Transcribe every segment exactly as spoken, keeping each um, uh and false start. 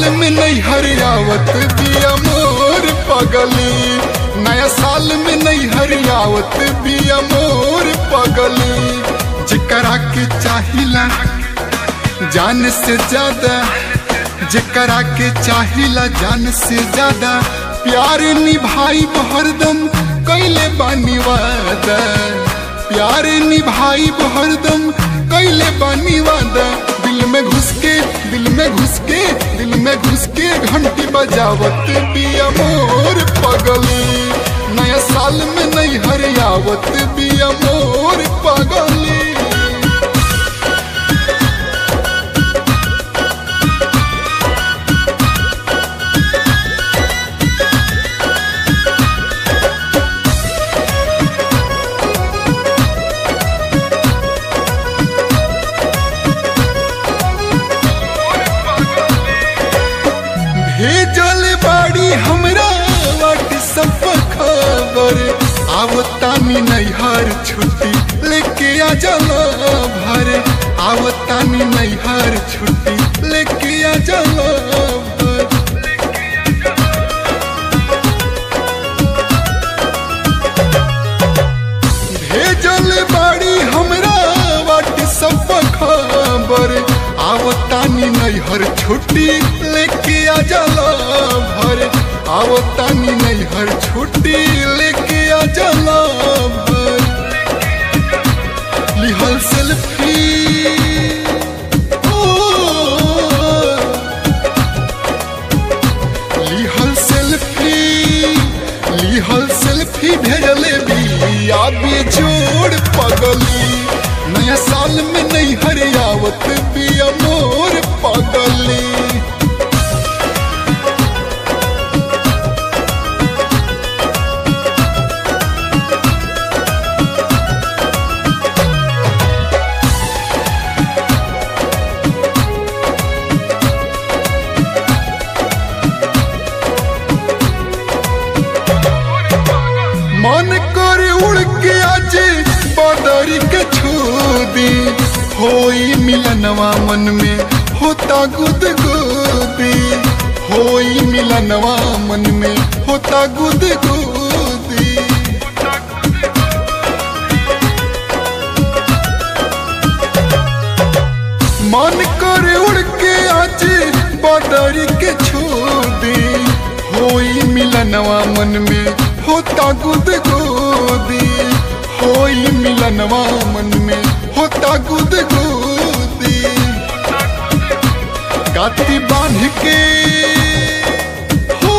में नहीं हरियावत बिया मोर पगली, नया साल में नहीं हरियावत बिया मोर पगली। जिकरा के चाहिला जान से ज्यादा, जिकरा के चाहिला जान से ज्यादा, प्यार निभाई हरदम कैले बानी वादा, प्यार निभाई हरदम कैले बानी वादा। दिल में घुस के दिल में घुस के दिल में घुस के घंटी बजावत बिया मोर पगली, नया साल में नहीं हरियावत बिया मोर पगली। भेजल बाड़ी हमरा व्हाट्सएप खबर, आवतानी नैहर छुट्टी लेके आ जाला भर, आवतानी नैहर छुट्टी लेके आ जाला भर। भेजल बाड़ी हमरा व्हाट्सएप खबर, आवतानी नैहर छुट्टी लेके आ जाला भर, आवतानी नैहर छुट्टी लेके आ जाला भर। लिहल सेल्फी ओ लिहल सेल्फी लिहल सेल्फी भेजले बिया बेजोड़ पगली, नया साल में नहीं हरियावत बिया मोर पगली। मन करे उड़ के आज बदरी के छू दी, होई मिलनवा मन में होता गुदगुदी, होई मिलनवा मन में होता गुदगुदी। मन करे उड़ के आज बदरी के छू दी, होई मिलनवा मन में होता गुदगुदी, होई मिलनवा मन में होता गुदगुदी। गाती बांध के हो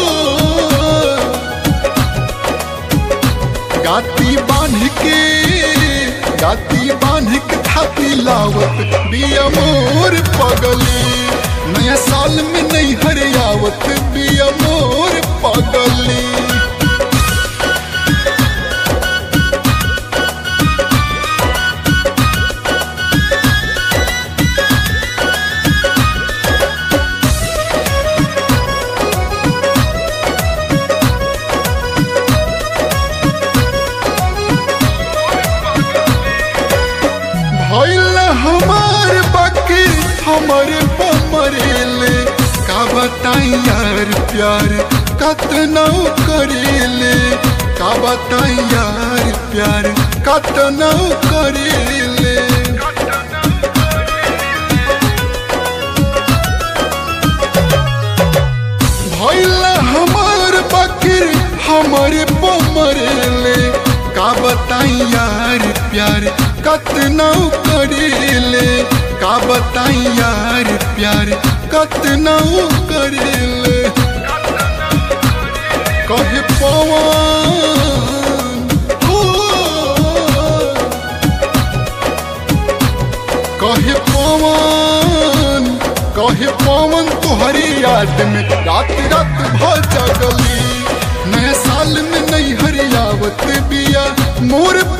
गाती बांध के गाती बांध के थाती लावत बिया मोर पगली, नया साल में नहीं हरियावत बिया मोर पगली। भइल हमार बाकी हमारे पमरेले, का बताई यार प्यार कतना करेले, का बताई यार प्यार कतना करेले। भइल हमार बाकी हमारे पमरेले, का बताई यार प्यार कतना करेले, का बताई यार प्यार कतना करेले। कहे पवन हो कहे पवन कहे पवन तुहरी याद में रात रात भर जगली, नया साल में नहीं हरियावत बिया मोर